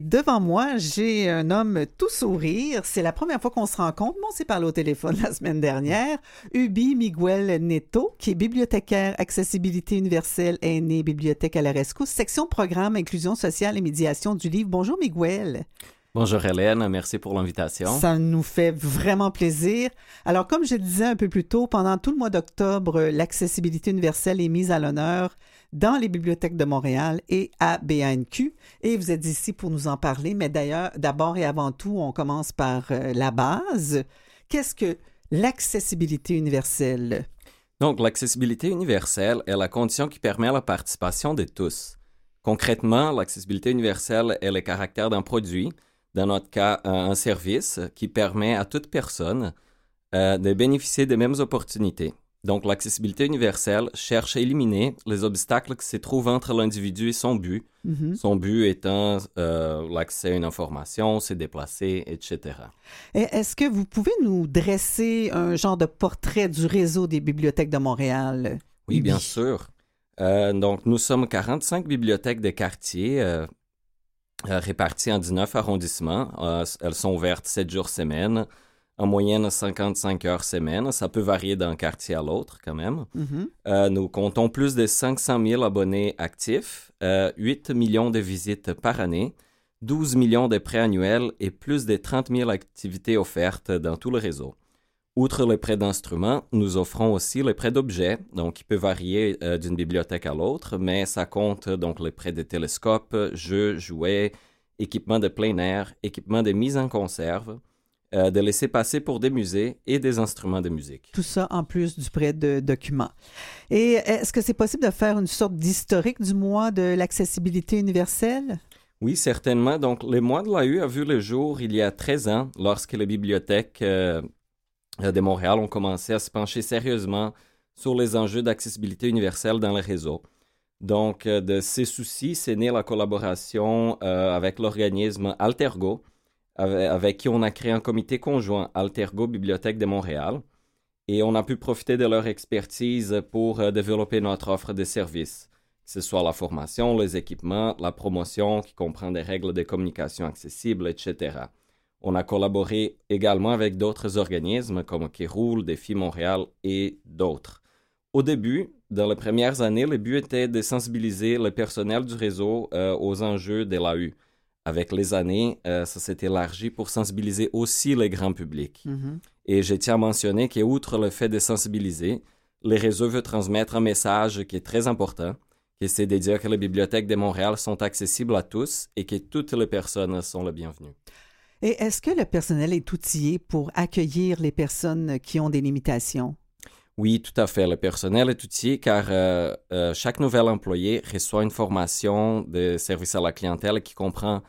Devant moi, j'ai un homme tout sourire. C'est la première fois qu'on se rencontre, mais on s'est parlé au téléphone la semaine dernière. Ubi Miguel Neto, qui est bibliothécaire accessibilité universelle aînée, bibliothèque à la rescousse, section programme, inclusion sociale et médiation du livre. Bonjour Miguel. Bonjour Hélène, merci pour l'invitation. Ça nous fait vraiment plaisir. Alors, comme je le disais un peu plus tôt, pendant tout le mois d'octobre, l'accessibilité universelle est mise à l'honneur dans les bibliothèques de Montréal et à BANQ. Et vous êtes ici pour nous en parler. Mais d'ailleurs, d'abord et avant tout, on commence par la base. Qu'est-ce que l'accessibilité universelle? Donc, l'accessibilité universelle est la condition qui permet la participation de tous. Concrètement, l'accessibilité universelle est le caractère d'un produit, dans notre cas, un service qui permet à toute personne de bénéficier des mêmes opportunités. Donc, l'accessibilité universelle cherche à éliminer les obstacles qui se trouvent entre l'individu et son but. Son but étant l'accès à une information, se déplacer, etc. Et est-ce que vous pouvez nous dresser un genre de portrait du réseau des bibliothèques de Montréal? Oui, bien sûr. Donc, nous sommes 45 bibliothèques de quartier réparties en 19 arrondissements. Elles sont ouvertes 7 jours semaine. En moyenne, 55 heures semaine. Ça peut varier d'un quartier à l'autre quand même. Nous comptons plus de 500 000 abonnés actifs, 8 millions de visites par année, 12 millions de prêts annuels et plus de 30 000 activités offertes dans tout le réseau. Outre les prêts d'instruments, nous offrons aussi les prêts d'objets, donc qui peut varier d'une bibliothèque à l'autre, mais ça compte donc les prêts de télescopes, jeux, jouets, équipements de plein air, équipements de mise en conserve, de laisser passer pour des musées et des instruments de musique. Tout ça en plus du prêt de documents. Et est-ce que c'est possible de faire une sorte d'historique du mois de l'accessibilité universelle? Oui, certainement. Donc, le mois de l'AU a vu le jour il y a 13 ans, lorsque les bibliothèques de Montréal ont commencé à se pencher sérieusement sur les enjeux d'accessibilité universelle dans le réseau. Donc, de ces soucis, c'est né la collaboration avec l'organisme Altergo, avec qui on a créé un comité conjoint Altergo Bibliothèque de Montréal, et on a pu profiter de leur expertise pour développer notre offre de services, que ce soit la formation, les équipements, la promotion qui comprend des règles de communication accessibles, etc. On a collaboré également avec d'autres organismes comme Kéroul, Défi Montréal et d'autres. Au début, dans les premières années, le but était de sensibiliser le personnel du réseau aux enjeux de l'AU. Avec les années, ça s'est élargi pour sensibiliser aussi le grand public. Et je tiens à mentionner qu'outre le fait de sensibiliser, le réseau veut transmettre un message qui est très important, qui c'est de dire que les bibliothèques de Montréal sont accessibles à tous et que toutes les personnes sont les bienvenues. Et est-ce que le personnel est outillé pour accueillir les personnes qui ont des limitations? Oui, tout à fait. Le personnel est outillé car chaque nouvel employé reçoit une formation de service à la clientèle qui comprend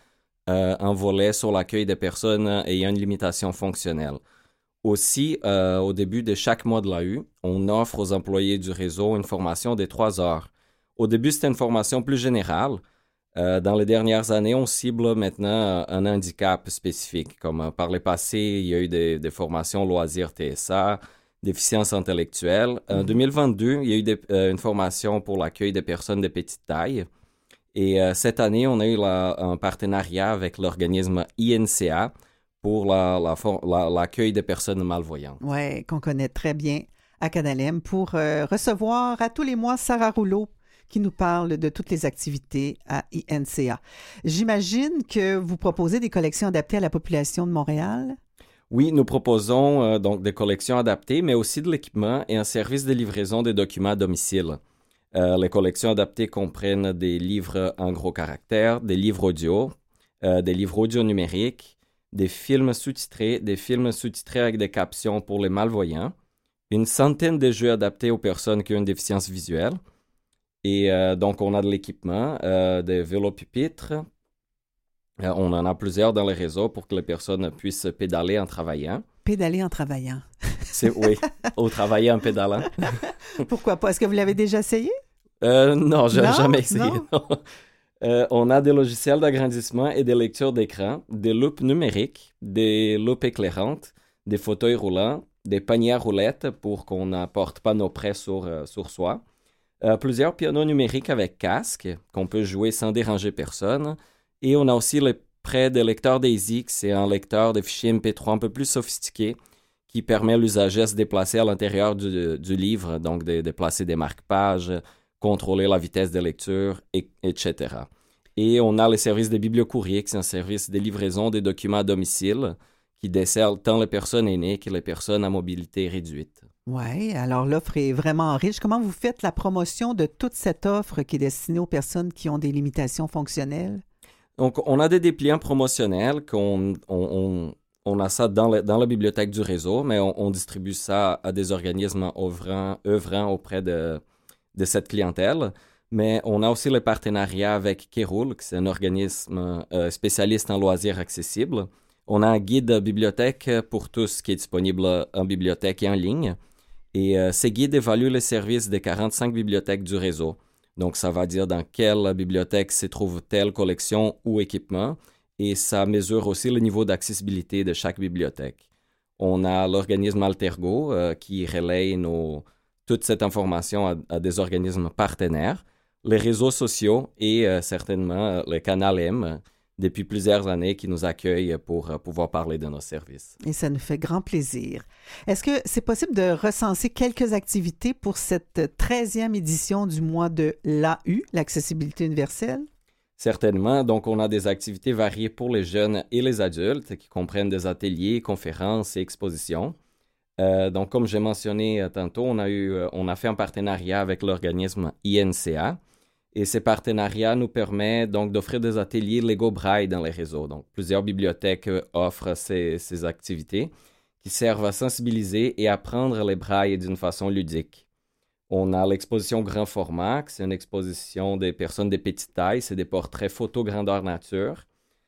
un volet sur l'accueil des personnes ayant une limitation fonctionnelle. Aussi, au début de chaque mois de l'AU, on offre aux employés du réseau une formation de 3 heures. Au début, c'était une formation plus générale. Dans les dernières années, on cible maintenant un handicap spécifique. Comme par le passé, il y a eu des formations loisirs TSA, déficience intellectuelle. En 2022, il y a eu une formation pour l'accueil des personnes de petite taille. Et cette année, on a eu un partenariat avec l'organisme INCA pour l'accueil des personnes malvoyantes. Oui, qu'on connaît très bien à Canalem, pour recevoir à tous les mois Sarah Rouleau, qui nous parle de toutes les activités à INCA. J'imagine que vous proposez des collections adaptées à la population de Montréal? Oui, nous proposons donc des collections adaptées, mais aussi de l'équipement et un service de livraison des documents à domicile. Les collections adaptées comprennent des livres en gros caractères, des livres audio numériques, des films sous-titrés avec des captions pour les malvoyants, une centaine de jeux adaptés aux personnes qui ont une déficience visuelle. Et donc, on a de l'équipement, des vélos-pupitres. On en a plusieurs dans le réseau pour que les personnes puissent pédaler en travaillant. Pédaler en travaillant. Oui, au travailler en pédalant. Pourquoi pas? Est-ce que vous l'avez déjà essayé? Non, je n'ai jamais essayé. Non? On a des logiciels d'agrandissement et de lecture d'écran, des loupes numériques, des loupes éclairantes, des fauteuils roulants, des paniers à roulettes pour qu'on n'apporte pas nos prêts sur soi, plusieurs pianos numériques avec casque qu'on peut jouer sans déranger personne, et on a aussi les près des lecteurs DAISY, c'est un lecteur de fichiers MP3 un peu plus sophistiqué qui permet à l'usager de se déplacer à l'intérieur du livre, donc de déplacer des marque-pages, contrôler la vitesse de lecture, etc. Et on a le service de bibliocourrier, qui est un service de livraison des documents à domicile qui dessert tant les personnes aînées que les personnes à mobilité réduite. Oui, alors l'offre est vraiment riche. Comment vous faites la promotion de toute cette offre qui est destinée aux personnes qui ont des limitations fonctionnelles? Donc, on a des dépliants promotionnels on a ça dans la bibliothèque du réseau, mais on distribue ça à des organismes œuvrant auprès de cette clientèle. Mais on a aussi le partenariat avec Keroul, qui c'est un organisme spécialiste en loisirs accessibles. On a un guide bibliothèque pour tous qui est disponible en bibliothèque et en ligne. Et ces guides évaluent les services des 45 bibliothèques du réseau. Donc, ça va dire dans quelle bibliothèque se trouve telle collection ou équipement. Et ça mesure aussi le niveau d'accessibilité de chaque bibliothèque. On a l'organisme Altergo qui relaye toute cette information à des organismes partenaires, les réseaux sociaux et certainement le Canal M depuis plusieurs années qui nous accueillent pour pouvoir parler de nos services. Et ça nous fait grand plaisir. Est-ce que c'est possible de recenser quelques activités pour cette 13e édition du mois de l'AU, l'accessibilité universelle? Certainement. Donc, on a des activités variées pour les jeunes et les adultes qui comprennent des ateliers, conférences et expositions. Donc, comme j'ai mentionné tantôt, on a fait un partenariat avec l'organisme INCA. Et ces partenariats nous permettent donc d'offrir des ateliers Lego Braille dans les réseaux. Donc, plusieurs bibliothèques offrent ces activités qui servent à sensibiliser et apprendre les brailles d'une façon ludique. On a l'exposition grand format, c'est une exposition des personnes de petite taille, c'est des portraits photo grandeur nature.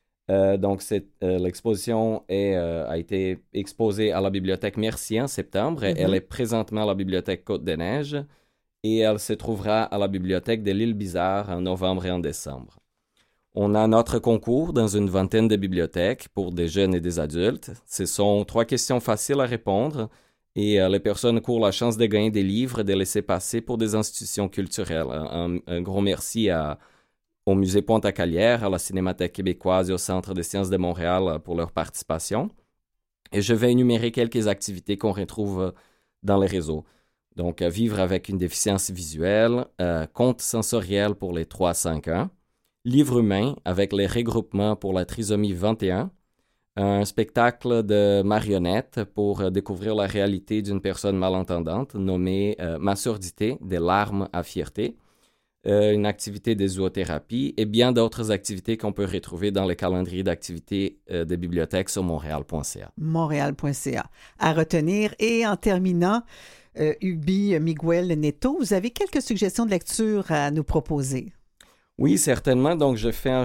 L'exposition a été exposée à la bibliothèque Mercier en septembre. Mm-hmm. Elle est présentement à la bibliothèque Côte-des-Neiges et elle se trouvera à la bibliothèque de l'Île Bizarre en novembre et en décembre. On a notre concours dans une vingtaine de bibliothèques pour des jeunes et des adultes. Ce sont 3 questions faciles à répondre. Et les personnes courent la chance de gagner des livres et de laisser passer pour des institutions culturelles. Un gros merci au Musée Pointe-à-Calière, à la Cinémathèque québécoise et au Centre des sciences de Montréal pour leur participation. Et je vais énumérer quelques activités qu'on retrouve dans les réseaux. Donc, vivre avec une déficience visuelle, conte sensoriel pour les 3-5 ans, livre humain avec les regroupements pour la trisomie 21, un spectacle de marionnettes pour découvrir la réalité d'une personne malentendante nommée Ma surdité, des larmes à fierté, une activité de zoothérapie et bien d'autres activités qu'on peut retrouver dans le calendrier d'activités des bibliothèques sur montréal.ca. Montréal.ca. À retenir. Et en terminant, Ubi Miguel Neto, vous avez quelques suggestions de lecture à nous proposer? Oui, certainement. Donc, je fais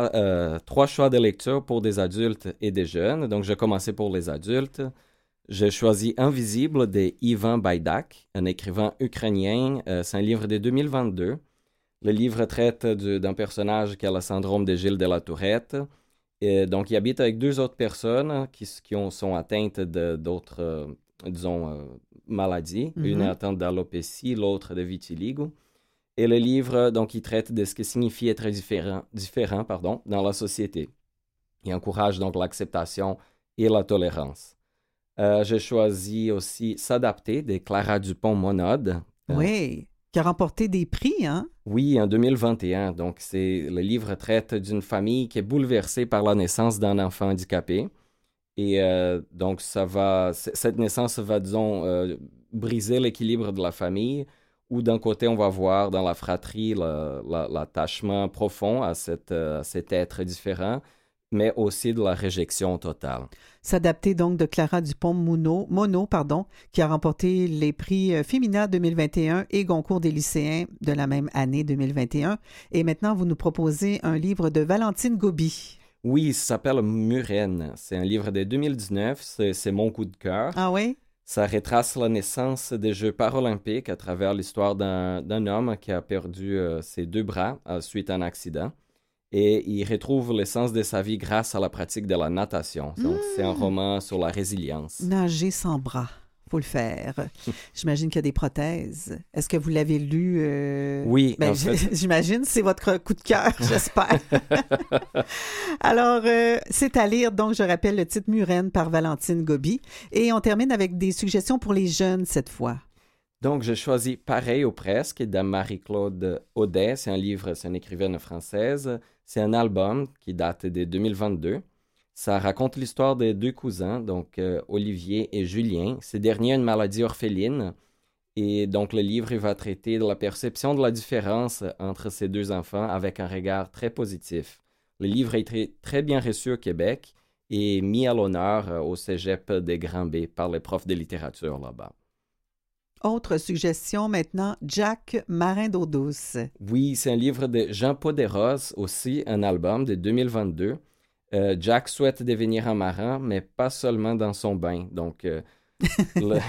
3 choix de lecture pour des adultes et des jeunes. Donc, je vais commencer pour les adultes. J'ai choisi Invisible de Ivan Baidak, un écrivain ukrainien. C'est un livre de 2022. Le livre traite d'un personnage qui a le syndrome de Gilles de la Tourette. Donc, il habite avec 2 autres personnes qui sont atteintes d'autres, maladies. Mm-hmm. Une est atteinte d'alopécie, l'autre de vitiligo. Et le livre, donc, il traite de ce que signifie être différent dans la société. Il encourage donc l'acceptation et la tolérance. J'ai choisi aussi S'adapter de Clara Dupont-Monod. Oui, qui a remporté des prix, hein? Oui, en 2021. Donc, le livre traite d'une famille qui est bouleversée par la naissance d'un enfant handicapé. Et donc, cette naissance va, disons, briser l'équilibre de la famille, où d'un côté, on va voir dans la fratrie l'attachement profond à cet être différent, mais aussi de la réjection totale. S'adapter donc de Clara Dupont-Mono, qui a remporté les prix Femina 2021 et Goncourt des lycéens de la même année 2021. Et maintenant, vous nous proposez un livre de Valentine Gobi. Oui, ça s'appelle Murène. C'est un livre de 2019. C'est mon coup de cœur. Ah oui? Ça retrace la naissance des Jeux paralympiques à travers l'histoire d'un homme qui a perdu ses 2 bras suite à un accident. Et il retrouve l'essence de sa vie grâce à la pratique de la natation. Donc, c'est un roman sur la résilience. Nager sans bras. faut le faire. J'imagine qu'il y a des prothèses. Est-ce que vous l'avez lu? Oui, ben, en fait. J'imagine, c'est votre coup de cœur, j'espère. Alors, c'est à lire, donc je rappelle le titre Muren par Valentine Gobi. Et on termine avec des suggestions pour les jeunes cette fois. Donc, j'ai choisi Pareil ou presque de Marie-Claude Audet. C'est un livre, c'est une écrivaine française. C'est un album qui date de 2022. Ça raconte l'histoire des deux cousins, donc Olivier et Julien. Ces derniers ont une maladie orpheline. Et donc, le livre il va traiter de la perception de la différence entre ces deux enfants avec un regard très positif. Le livre a été très bien reçu au Québec et mis à l'honneur au Cégep des Grands-Baies par les profs de littérature là-bas. Autre suggestion maintenant, Jack Marin d'eau douce. Oui, c'est un livre de Jean-Paul Desroses, aussi un album de 2022. Jack souhaite devenir un marin, mais pas seulement dans son bain. Donc, le,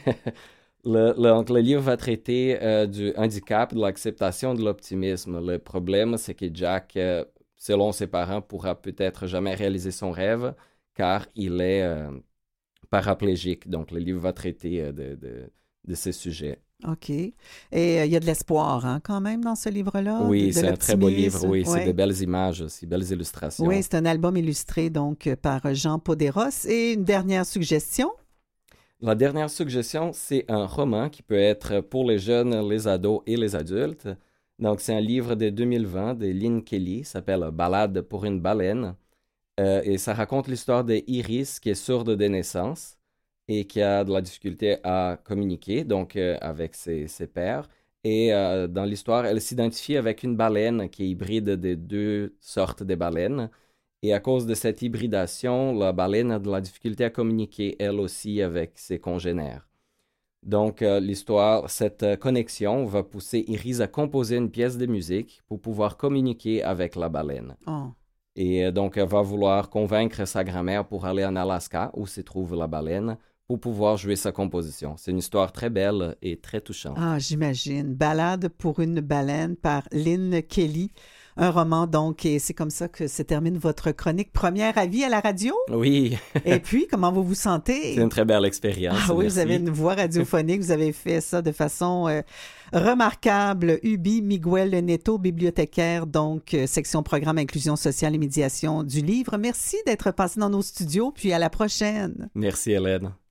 le livre va traiter du handicap, de l'acceptation, de l'optimisme. Le problème, c'est que Jack, selon ses parents, pourra peut-être jamais réaliser son rêve, car il est paraplégique. Donc, le livre va traiter de ces sujets. OK. Et il y a de l'espoir, hein, quand même, dans ce livre-là? Oui, de c'est un très beau livre. Oui, ouais. C'est de belles images aussi, belles illustrations. Oui, c'est un album illustré donc par Jean Poderos. Et une dernière suggestion? La dernière suggestion, c'est un roman qui peut être pour les jeunes, les ados et les adultes. Donc, c'est un livre de 2020 de Lynn Kelly, s'appelle Ballade pour une baleine. Et ça raconte l'histoire d'Iris qui est sourde de naissance et qui a de la difficulté à communiquer, donc avec ses pairs. Et dans l'histoire, elle s'identifie avec une baleine qui est hybride de deux sortes de baleines. Et à cause de cette hybridation, la baleine a de la difficulté à communiquer, elle aussi, avec ses congénères. Donc, l'histoire, cette connexion va pousser Iris à composer une pièce de musique pour pouvoir communiquer avec la baleine. Oh. Et donc, elle va vouloir convaincre sa grand-mère pour aller en Alaska, où se trouve la baleine, pour pouvoir jouer sa composition. C'est une histoire très belle et très touchante. Ah, j'imagine. Ballade pour une baleine par Lynn Kelly. Un roman, donc, et c'est comme ça que se termine votre chronique Premier avis à la radio. Oui. Et puis, comment vous vous sentez? C'est une très belle expérience. Ah oui, merci. vous avez une voix radiophonique, vous avez fait ça de façon remarquable. Ubi Miguel Neto, bibliothécaire, donc, section programme inclusion sociale et médiation du livre. Merci d'être passé dans nos studios, puis à la prochaine. Merci, Hélène.